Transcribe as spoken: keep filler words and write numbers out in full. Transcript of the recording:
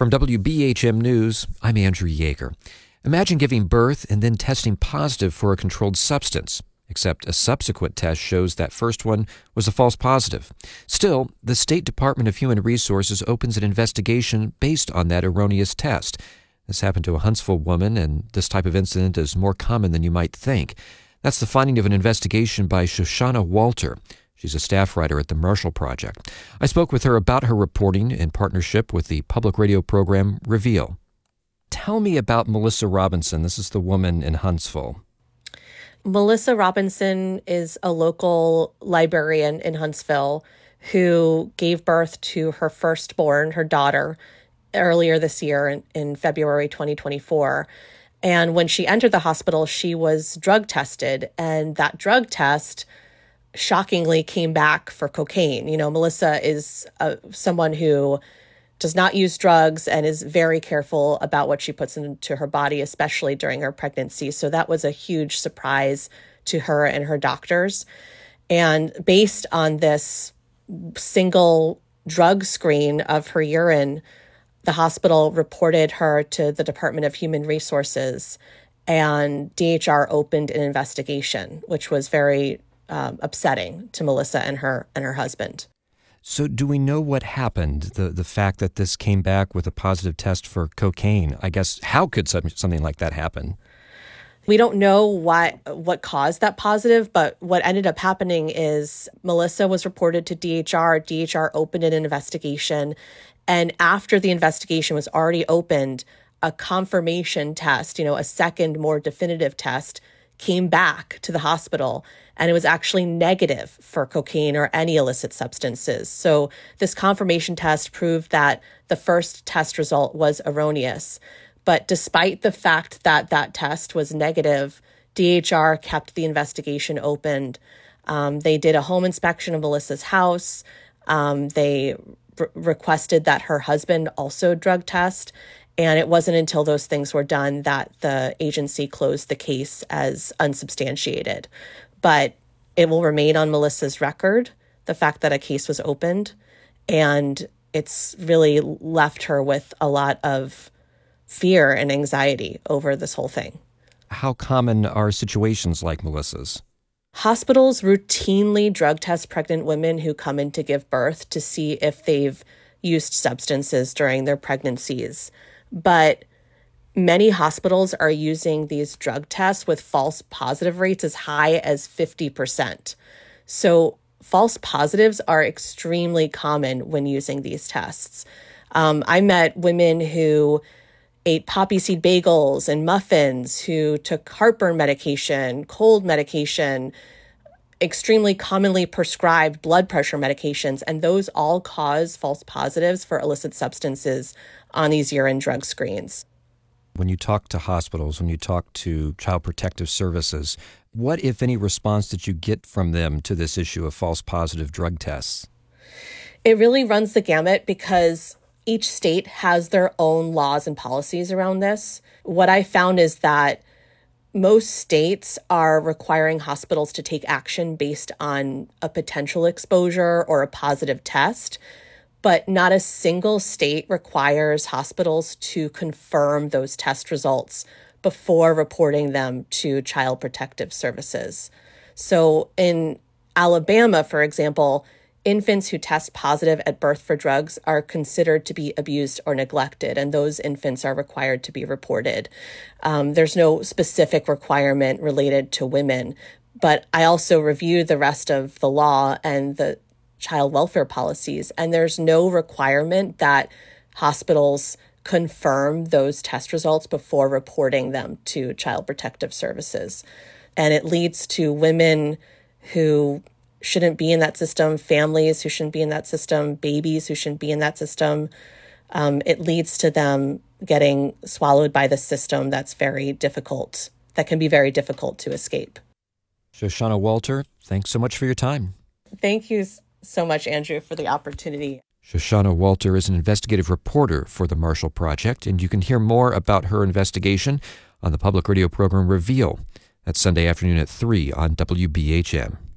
From W B H M News, I'm Andrew Yeager. Imagine giving birth and then testing positive for a controlled substance, except a subsequent test shows that first one was a false positive. Still, the State Department of Human Resources opens an investigation based on that erroneous test. This happened to a Huntsville woman, and this type of incident is more common than you might think. That's the finding of an investigation by Shoshana Walter. She's a staff writer at the Marshall Project. I spoke with her about her reporting in partnership with the public radio program Reveal. Tell me about Melissa Robinson. This is the woman in Huntsville. Melissa Robinson is a local librarian in Huntsville who gave birth to her firstborn, her daughter, earlier this year in, in February twenty twenty-four. And when she entered the hospital, she was drug tested, and that drug test shockingly came back for cocaine. You know, Melissa is uh, someone who does not use drugs and is very careful about what she puts into her body, especially during her pregnancy. So that was a huge surprise to her and her doctors. And based on this single drug screen of her urine, the hospital reported her to the Department of Human Resources, and D H R opened an investigation, which was very Um, upsetting to Melissa and her and her husband. So do we know what happened, the the fact that this came back with a positive test for cocaine? I guess, how could something like that happen? We don't know what what caused that positive, but what ended up happening is Melissa was reported to D H R. D H R opened an investigation, and after the investigation was already opened, a confirmation test, you know, a second, more definitive test, came back to the hospital, and it was actually negative for cocaine or any illicit substances. So this confirmation test proved that the first test result was erroneous. But despite the fact that that test was negative, D H R kept the investigation opened. Um, they did a home inspection of Melissa's house. Um, they re- requested that her husband also drug test. And it wasn't until those things were done that the agency closed the case as unsubstantiated. But it will remain on Melissa's record, the fact that a case was opened. And it's really left her with a lot of fear and anxiety over this whole thing. How common are situations like Melissa's? Hospitals routinely drug test pregnant women who come in to give birth to see if they've used substances during their pregnancies. But many hospitals are using these drug tests with false positive rates as high as fifty percent. So false positives are extremely common when using these tests. Um, I met women who ate poppy seed bagels and muffins, who took heartburn medication, cold medication, extremely commonly prescribed blood pressure medications, and those all cause false positives for illicit substances on these urine drug screens. When you talk to hospitals, when you talk to Child Protective Services, what, if any, response did you get from them to this issue of false positive drug tests? It really runs the gamut because each state has their own laws and policies around this. What I found is that most states are requiring hospitals to take action based on a potential exposure or a positive test, but not a single state requires hospitals to confirm those test results before reporting them to Child Protective Services. So in Alabama, for example, infants who test positive at birth for drugs are considered to be abused or neglected, and those infants are required to be reported. Um, there's no specific requirement related to women, but I also reviewed the rest of the law and the child welfare policies, and there's no requirement that hospitals confirm those test results before reporting them to Child Protective Services. And it leads to women who shouldn't be in that system, families who shouldn't be in that system, babies who shouldn't be in that system. Um, it leads to them getting swallowed by the system that's very difficult, that can be very difficult to escape. Shoshana Walter, thanks so much for your time. Thank you so much, Andrew, for the opportunity. Shoshana Walter is an investigative reporter for the Marshall Project, and you can hear more about her investigation on the public radio program Reveal. That's Sunday afternoon at three on W B H M.